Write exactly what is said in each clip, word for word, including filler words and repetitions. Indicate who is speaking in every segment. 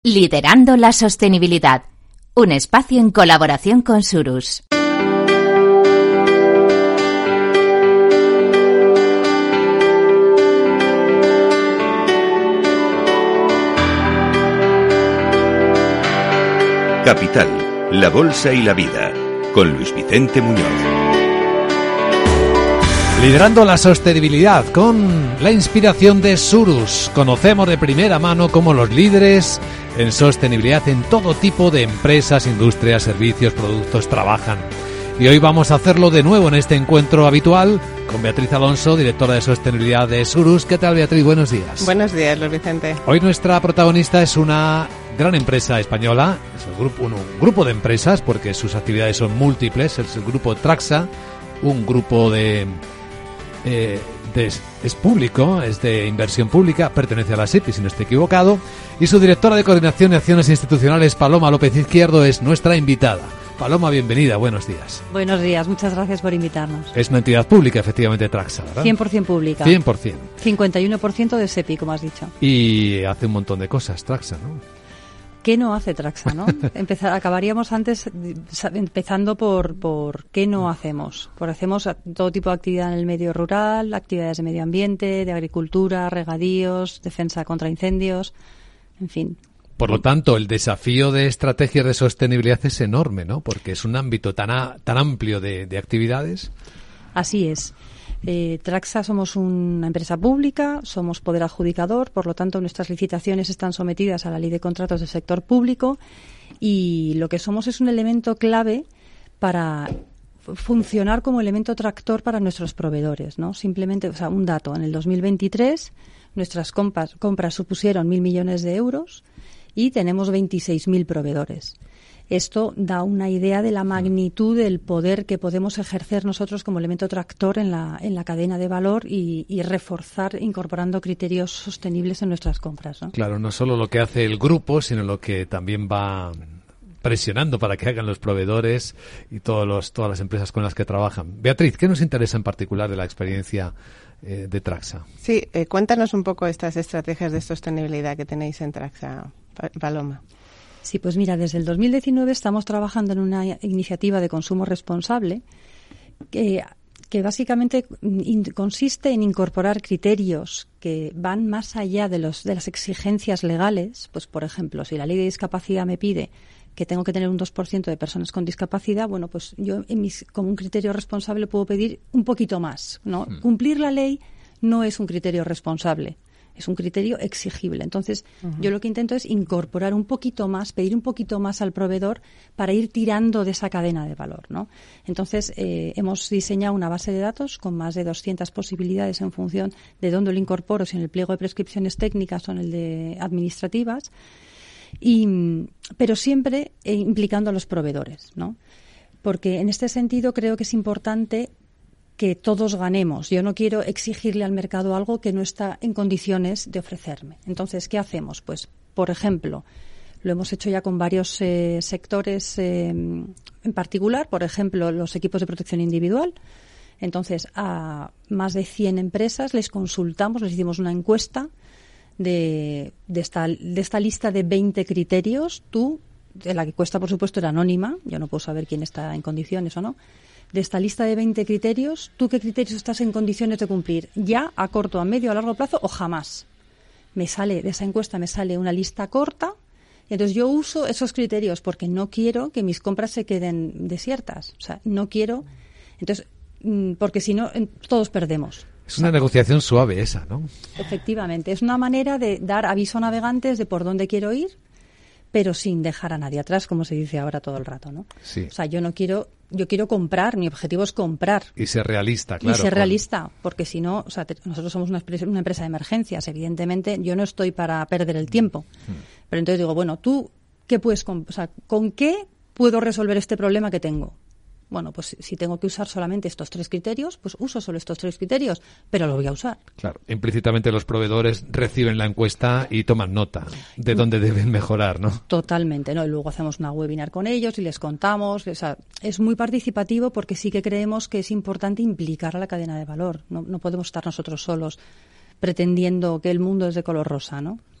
Speaker 1: Liderando la sostenibilidad, un espacio en colaboración con Surus.
Speaker 2: Capital, la Bolsa y la Vida, con Luis Vicente Muñoz.
Speaker 3: Liderando la sostenibilidad con la inspiración de Surus. Conocemos de primera mano cómo los líderes en sostenibilidad en todo tipo de empresas, industrias, servicios, productos trabajan. Y hoy vamos a hacerlo de nuevo en este encuentro habitual con Beatriz Alonso, directora de sostenibilidad de Surus. ¿Qué tal, Beatriz? Buenos días.
Speaker 4: Buenos días, Luis Vicente.
Speaker 3: Hoy nuestra protagonista es una gran empresa española, es un grupo, un, un grupo de empresas porque sus actividades son múltiples, es el grupo Traxa, un grupo de... Eh, de, es público, es de inversión pública, pertenece a la SEPI, si no estoy equivocado, y su directora de Coordinación y Acciones Institucionales, Paloma López Izquierdo, es nuestra invitada. Paloma, bienvenida, buenos días.
Speaker 5: Buenos días, muchas gracias por invitarnos.
Speaker 3: Es una entidad pública, efectivamente, Traxa, ¿verdad?
Speaker 5: cien por ciento pública.
Speaker 3: cien por ciento.
Speaker 5: cincuenta y uno por ciento de SEPI, como has dicho.
Speaker 3: Y hace un montón de cosas, Traxa, ¿no?
Speaker 5: ¿Qué no hace Traxa, no? Empezar, acabaríamos antes empezando por, por qué no hacemos. Por hacemos todo tipo de actividad en el medio rural, actividades de medio ambiente, de agricultura, regadíos, defensa contra incendios, en fin.
Speaker 3: Por lo tanto, el desafío de estrategias de sostenibilidad es enorme, ¿no? Porque es un ámbito tan, a, tan amplio de, de actividades.
Speaker 5: Así es. Eh, Traxa somos una empresa pública, somos poder adjudicador, por lo tanto nuestras licitaciones están sometidas a la ley de contratos del sector público y lo que somos es un elemento clave para funcionar como elemento tractor para nuestros proveedores, ¿no? Simplemente, o sea, un dato, en el dos mil veintitrés nuestras compras, compras supusieron mil millones de euros y tenemos veintiséis mil proveedores. Esto da una idea de la magnitud del poder que podemos ejercer nosotros como elemento tractor en la, en la cadena de valor y, y reforzar incorporando criterios sostenibles en nuestras compras, ¿no?
Speaker 3: Claro, no solo lo que hace el grupo, sino lo que también va presionando para que hagan los proveedores y todos los, todas las empresas con las que trabajan. Beatriz, ¿qué nos interesa en particular de la experiencia eh, de Traxa?
Speaker 4: Sí, eh, cuéntanos un poco estas estrategias de sostenibilidad que tenéis en Traxa, Paloma.
Speaker 5: Sí, pues mira, desde el dos mil diecinueve estamos trabajando en una iniciativa de consumo responsable que, que básicamente in, consiste en incorporar criterios que van más allá de, los, de las exigencias legales. Pues, por ejemplo, si la ley de discapacidad me pide que tengo que tener un dos por ciento de personas con discapacidad, bueno, pues yo en mis, como un criterio responsable puedo pedir un poquito más, ¿no? Mm. Cumplir la ley no es un criterio responsable. Es un criterio exigible. Entonces, uh-huh. yo lo que intento es incorporar un poquito más, pedir un poquito más al proveedor para ir tirando de esa cadena de valor, ¿no? Entonces, eh, hemos diseñado una base de datos con más de doscientas posibilidades en función de dónde lo incorporo, si en el pliego de prescripciones técnicas o en el de administrativas, y, pero siempre eh, implicando a los proveedores, ¿no? Porque en este sentido creo que es importante que todos ganemos. Yo no quiero exigirle al mercado algo que no está en condiciones de ofrecerme. Entonces, ¿qué hacemos? Pues, por ejemplo, lo hemos hecho ya con varios eh, sectores eh, en particular, por ejemplo, los equipos de protección individual. Entonces, a más de cien empresas les consultamos, les hicimos una encuesta de, de, esta, de esta lista de veinte criterios. Tú, de la encuesta, por supuesto, era anónima. Yo no puedo saber quién está en condiciones o no. De esta lista de veinte criterios, ¿tú qué criterios estás en condiciones de cumplir? ¿Ya a corto, a medio, a largo plazo o jamás? Me sale, de esa encuesta me sale una lista corta y entonces yo uso esos criterios porque no quiero que mis compras se queden desiertas. O sea, no quiero... Entonces, porque si no, todos perdemos.
Speaker 3: Es una negociación suave esa, ¿no?
Speaker 5: Efectivamente. Es una manera de dar aviso a navegantes de por dónde quiero ir, pero sin dejar a nadie atrás, como se dice ahora todo el rato, ¿no?
Speaker 3: Sí.
Speaker 5: O sea, yo no quiero... Yo quiero comprar, mi objetivo es comprar.
Speaker 3: Y ser realista, claro.
Speaker 5: Y ser realista, porque si no, o sea, te, nosotros somos una, una empresa de emergencias, evidentemente yo no estoy para perder el tiempo. Mm. Pero entonces digo, bueno, ¿tú qué puedes, o sea, con qué puedo resolver este problema que tengo? Bueno, pues si tengo que usar solamente estos tres criterios, pues uso solo estos tres criterios, pero lo voy a usar.
Speaker 3: Claro, implícitamente los proveedores reciben la encuesta y toman nota de dónde deben mejorar, ¿no?
Speaker 5: Totalmente, ¿no? Y luego hacemos una webinar con ellos y les contamos. O sea, es muy participativo porque sí que creemos que es importante implicar a la cadena de valor. No, no podemos estar nosotros solos pretendiendo que el mundo es de color rosa, ¿no?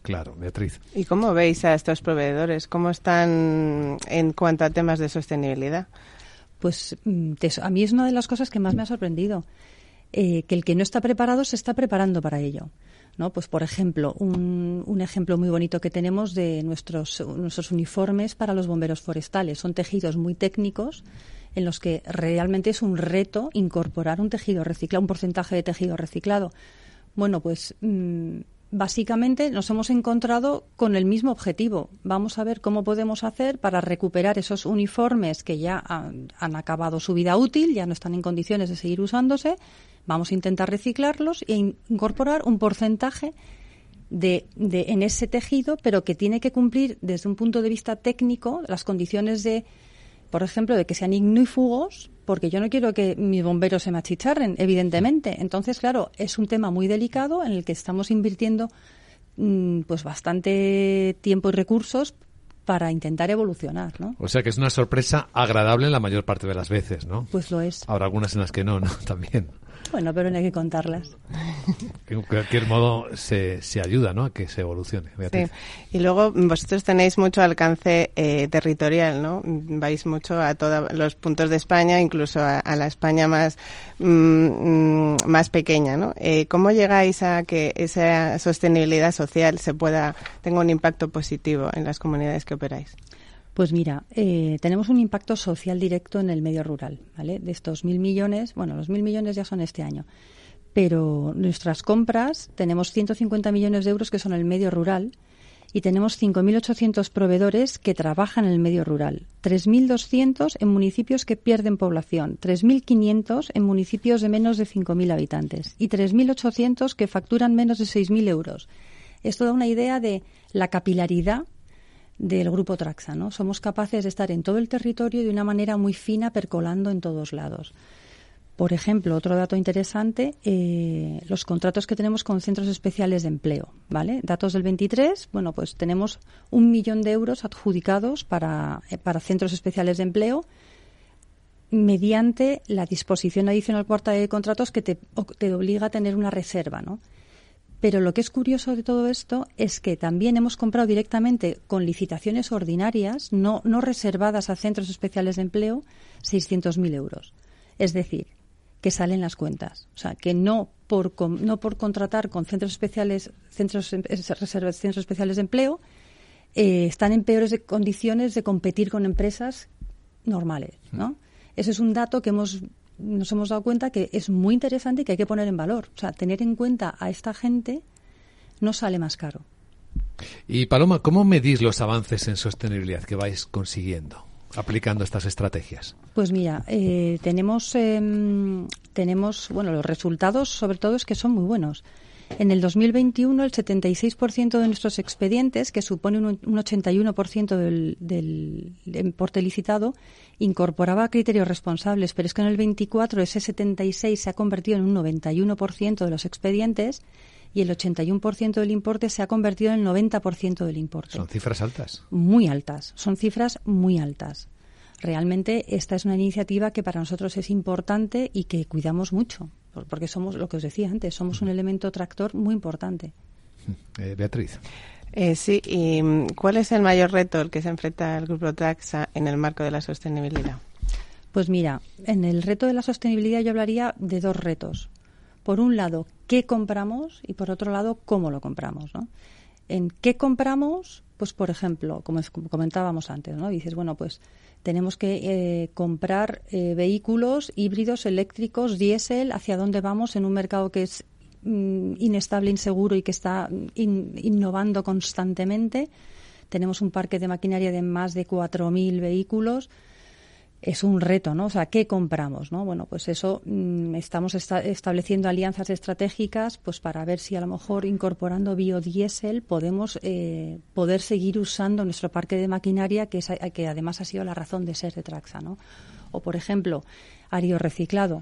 Speaker 3: Claro, Beatriz.
Speaker 4: ¿Y cómo veis a estos proveedores? ¿Cómo están en cuanto a temas de sostenibilidad?
Speaker 5: Pues a mí es una de las cosas que más me ha sorprendido, eh, que el que no está preparado se está preparando para ello, ¿no? Pues, por ejemplo, un, un ejemplo muy bonito que tenemos de nuestros, nuestros uniformes para los bomberos forestales. Son tejidos muy técnicos en los que realmente es un reto incorporar un tejido reciclado, un porcentaje de tejido reciclado. Bueno, pues mmm, básicamente nos hemos encontrado con el mismo objetivo. Vamos a ver cómo podemos hacer para recuperar esos uniformes que ya han, han acabado su vida útil, ya no están en condiciones de seguir usándose. Vamos a intentar reciclarlos e incorporar un porcentaje de, de en ese tejido, pero que tiene que cumplir desde un punto de vista técnico las condiciones de, por ejemplo, de que sean ignífugos, porque yo no quiero que mis bomberos se me achicharren, evidentemente. Entonces, claro, es un tema muy delicado en el que estamos invirtiendo mmm, pues bastante tiempo y recursos para intentar evolucionar, ¿no?
Speaker 3: O sea que es una sorpresa agradable en la mayor parte de las veces, ¿no?
Speaker 5: Pues lo es.
Speaker 3: Habrá algunas en las que no, ¿no? También.
Speaker 5: Bueno, pero no hay que contarlas.
Speaker 3: En cualquier modo se, se ayuda, ¿no?, a que se evolucione. Beatriz.
Speaker 4: Sí. Y luego vosotros tenéis mucho alcance eh, territorial, ¿no? Vais mucho a todos los puntos de España, incluso a, a la España más mmm, más pequeña, ¿no? Eh, ¿Cómo llegáis a que esa sostenibilidad social se pueda tenga un impacto positivo en las comunidades que operáis?
Speaker 5: Pues mira, eh, tenemos un impacto social directo en el medio rural, ¿vale? De estos mil millones, bueno, los mil millones ya son este año, pero nuestras compras, tenemos ciento cincuenta millones de euros que son el medio rural y tenemos cinco mil ochocientos proveedores que trabajan en el medio rural, tres mil doscientos en municipios que pierden población, tres mil quinientos en municipios de menos de cinco mil habitantes y tres mil ochocientos que facturan menos de seis mil euros. Esto da una idea de la capilaridad del Grupo Traxa, ¿no? Somos capaces de estar en todo el territorio de una manera muy fina, percolando en todos lados. Por ejemplo, otro dato interesante, eh, los contratos que tenemos con centros especiales de empleo, ¿vale? Datos del veintitrés, bueno, pues tenemos un millón de euros adjudicados para, eh, para centros especiales de empleo mediante la disposición adicional cuarta de contratos que te, te obliga a tener una reserva, ¿no? Pero lo que es curioso de todo esto es que también hemos comprado directamente con licitaciones ordinarias, no, no reservadas a centros especiales de empleo, seiscientos mil euros. Es decir, que salen las cuentas. O sea, que no por, no por contratar con centros especiales, centros, reservas, centros especiales de empleo, eh, están en peores de condiciones de competir con empresas normales, ¿no? Eso es un dato que hemos nos hemos dado cuenta que es muy interesante y que hay que poner en valor. O sea, tener en cuenta a esta gente no sale más caro.
Speaker 3: Y Paloma, ¿cómo medís los avances en sostenibilidad que vais consiguiendo aplicando estas estrategias?
Speaker 5: Pues mira, eh, tenemos, eh, tenemos, bueno, los resultados sobre todo es que son muy buenos. En el dos mil veintiuno, el setenta y seis por ciento de nuestros expedientes, que supone un, un ochenta y uno por ciento del, del, del importe licitado, incorporaba criterios responsables, pero es que en el veinticuatro ese setenta y seis se ha convertido en un noventa y uno por ciento de los expedientes y el ochenta y uno por ciento del importe se ha convertido en el noventa por ciento del importe.
Speaker 3: ¿Son cifras altas?
Speaker 5: Muy altas, son cifras muy altas. Realmente esta es una iniciativa que para nosotros es importante y que cuidamos mucho, porque somos, lo que os decía antes, somos un elemento tractor muy importante.
Speaker 3: Eh, Beatriz.
Speaker 4: Eh, sí, ¿y cuál es el mayor reto al que se enfrenta el Grupo Traxa en el marco de la sostenibilidad?
Speaker 5: Pues mira, en el reto de la sostenibilidad yo hablaría de dos retos. Por un lado, ¿qué compramos? Y por otro lado, ¿cómo lo compramos, ¿no? ¿En qué compramos? Pues, por ejemplo, como comentábamos antes, ¿no? Dices, bueno, pues tenemos que eh, comprar eh, vehículos híbridos, eléctricos, diésel, ¿hacia dónde vamos en un mercado que es mm, inestable, inseguro y que está in, innovando constantemente? Tenemos un parque de maquinaria de más de cuatro mil vehículos. Es un reto, ¿no? O sea, ¿qué compramos, no? Bueno, pues eso, mmm, estamos esta- estableciendo alianzas estratégicas pues para ver si a lo mejor incorporando biodiesel podemos eh, poder seguir usando nuestro parque de maquinaria, que, es, que además ha sido la razón de ser de Traxa, ¿no? O, por ejemplo, aerorreciclado.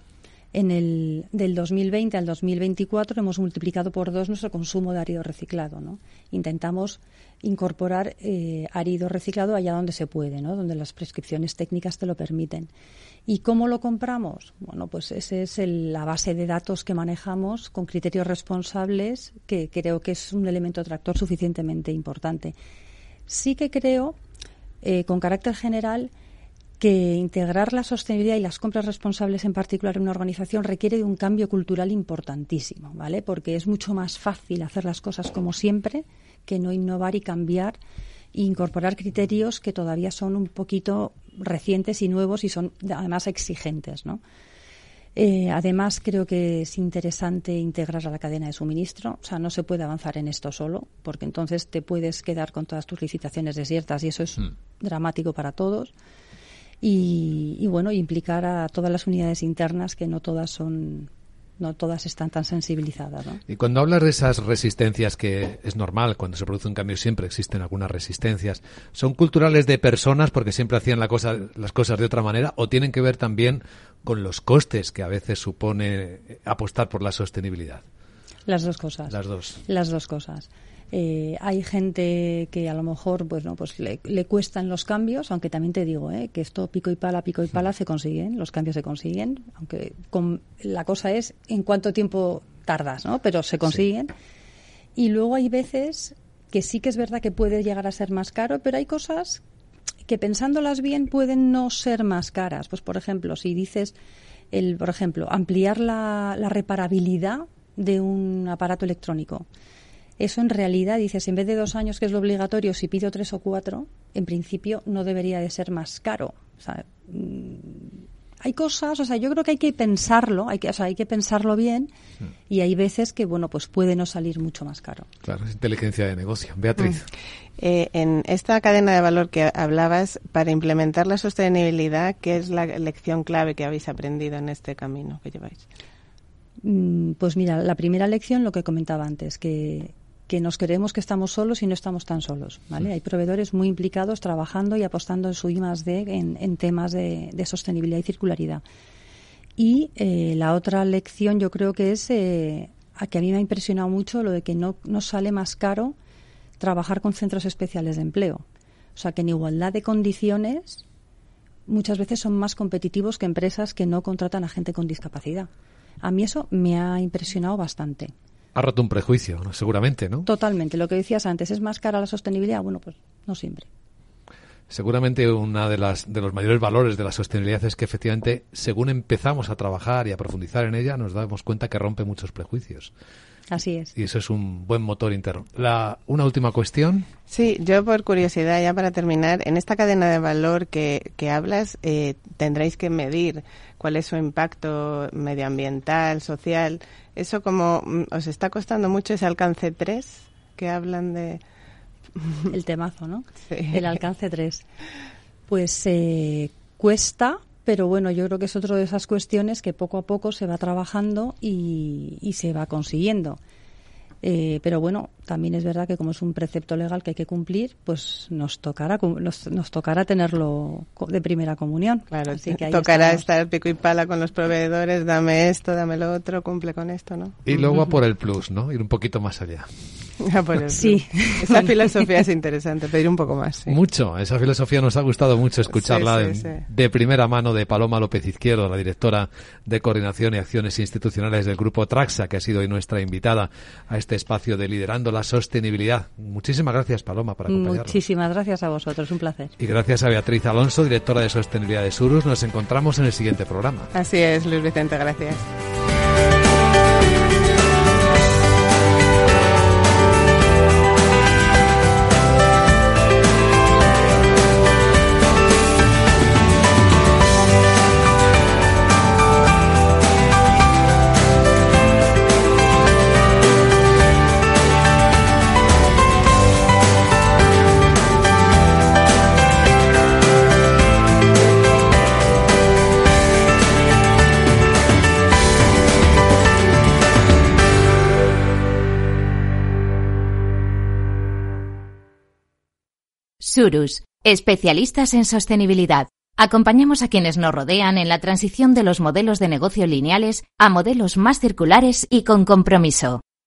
Speaker 5: En el del dos mil veinte al dos mil veinticuatro hemos multiplicado por dos nuestro consumo de árido reciclado, ¿no? Intentamos incorporar eh, árido reciclado allá donde se puede, ¿no? Donde las prescripciones técnicas te lo permiten. ¿Y cómo lo compramos? Bueno, pues esa es el, la base de datos que manejamos con criterios responsables, que creo que es un elemento tractor suficientemente importante. Sí que creo, eh, con carácter general, que integrar la sostenibilidad y las compras responsables en particular en una organización requiere de un cambio cultural importantísimo, ¿vale? Porque es mucho más fácil hacer las cosas como siempre que no innovar y cambiar e incorporar criterios que todavía son un poquito recientes y nuevos y son además exigentes, ¿no? Eh, además, creo que es interesante integrar a la cadena de suministro. O sea, no se puede avanzar en esto solo, porque entonces te puedes quedar con todas tus licitaciones desiertas y eso es mm. dramático para todos. Y, y bueno, implicar a todas las unidades internas, que no todas son, no todas están tan sensibilizadas, ¿no?
Speaker 3: Y cuando hablas de esas resistencias, que es normal, cuando se produce un cambio siempre existen algunas resistencias, ¿son culturales de personas porque siempre hacían la cosa, las cosas de otra manera, o tienen que ver también con los costes que a veces supone apostar por la sostenibilidad?
Speaker 5: Las dos cosas.
Speaker 3: Las dos.
Speaker 5: Las dos cosas. Eh, hay gente que a lo mejor pues no pues le, le cuestan los cambios, aunque también te digo eh, que esto pico y pala, pico y pala se consiguen, los cambios se consiguen, aunque con, la cosa es en cuánto tiempo tardas, ¿no? Pero se consiguen. Sí. Y luego hay veces que sí que es verdad que puede llegar a ser más caro, pero hay cosas que pensándolas bien pueden no ser más caras. Pues por ejemplo, si dices el, por ejemplo, ampliar la, la reparabilidad de un aparato electrónico. Eso en realidad, dices, en vez de dos años, que es lo obligatorio, si pido tres o cuatro, en principio no debería de ser más caro. O sea, mmm, hay cosas, o sea, yo creo que hay que pensarlo, hay que, o sea, hay que pensarlo bien sí. Y hay veces que, bueno, pues puede no salir mucho más caro.
Speaker 3: Claro, es inteligencia de negocio. Beatriz.
Speaker 4: Mm. Eh, en esta cadena de valor que hablabas, para implementar la sostenibilidad, ¿qué es la lección clave que habéis aprendido en este camino que lleváis?
Speaker 5: Mm, pues mira, la primera lección, lo que comentaba antes, que que nos creemos que estamos solos y no estamos tan solos, ¿vale? Sí. Hay proveedores muy implicados trabajando y apostando en su I más D en, en temas de, de sostenibilidad y circularidad. Y eh, la otra lección yo creo que es eh, a que a mí me ha impresionado mucho lo de que no, no sale más caro trabajar con centros especiales de empleo. O sea, que en igualdad de condiciones muchas veces son más competitivos que empresas que no contratan a gente con discapacidad. A mí eso me ha impresionado bastante.
Speaker 3: Ha roto un prejuicio, ¿no? Seguramente, ¿no?
Speaker 5: Totalmente. Lo que decías antes, ¿es más cara la sostenibilidad? Bueno, pues no siempre.
Speaker 3: Seguramente una de las de los mayores valores de la sostenibilidad es que efectivamente, según empezamos a trabajar y a profundizar en ella, nos damos cuenta que rompe muchos prejuicios.
Speaker 5: Así es.
Speaker 3: Y eso es un buen motor interno. La, una última cuestión.
Speaker 4: Sí, yo por curiosidad, ya para terminar, en esta cadena de valor que, que hablas, eh, tendréis que medir cuál es su impacto medioambiental, social. Eso como os está costando mucho ese alcance tres, que hablan de...
Speaker 5: El temazo, ¿no?
Speaker 4: Sí.
Speaker 5: El alcance tres. Pues eh, cuesta... Pero bueno, yo creo que es otra de esas cuestiones que poco a poco se va trabajando y, y se va consiguiendo. Eh, pero bueno, también es verdad que como es un precepto legal que hay que cumplir, pues nos tocará nos, nos tocará tenerlo de primera comunión.
Speaker 4: Claro,
Speaker 5: así que ahí
Speaker 4: tocará
Speaker 5: estamos.
Speaker 4: Estar pico y pala con los proveedores, dame esto, dame lo otro, cumple con esto, ¿no?
Speaker 3: Y luego a por el plus, ¿no? Ir un poquito más allá.
Speaker 4: A por el
Speaker 5: sí.
Speaker 4: Plus. Esa filosofía es interesante, pedir un poco más. Sí.
Speaker 3: Mucho, esa filosofía nos ha gustado mucho escucharla
Speaker 4: sí, sí,
Speaker 3: de,
Speaker 4: sí.
Speaker 3: de primera mano de Paloma López Izquierdo, la directora de Coordinación y Acciones Institucionales del Grupo Traxa, que ha sido hoy nuestra invitada a este espacio de Liderando la Sostenibilidad. Muchísimas gracias, Paloma, por acompañarnos.
Speaker 5: Muchísimas gracias a vosotros, un placer.
Speaker 3: Y gracias a Beatriz Alonso, directora de Sostenibilidad de Surus. Nos encontramos en el siguiente programa.
Speaker 4: Así es, Luis Vicente, gracias.
Speaker 1: Surus, especialistas en sostenibilidad. Acompañamos a quienes nos rodean en la transición de los modelos de negocio lineales a modelos más circulares y con compromiso.